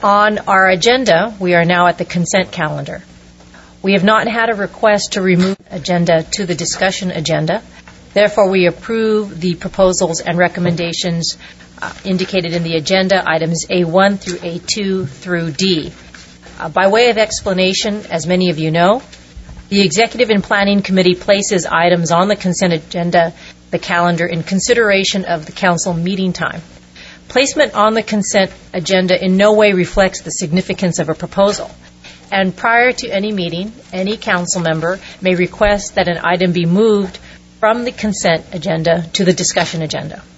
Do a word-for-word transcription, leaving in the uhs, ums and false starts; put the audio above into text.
On our agenda, we are now at the consent calendar. We have not had a request to remove agenda to the discussion agenda. Therefore, we approve the proposals and recommendations uh, indicated in the agenda, items A one through A two through D. Uh, by way of explanation, as many of you know, the Executive and Planning Committee places items on the consent agenda, the calendar, in consideration of the Council meeting time. Placement on the consent agenda in no way reflects the significance of a proposal. And prior to any meeting, any council member may request that an item be moved from the consent agenda to the discussion agenda.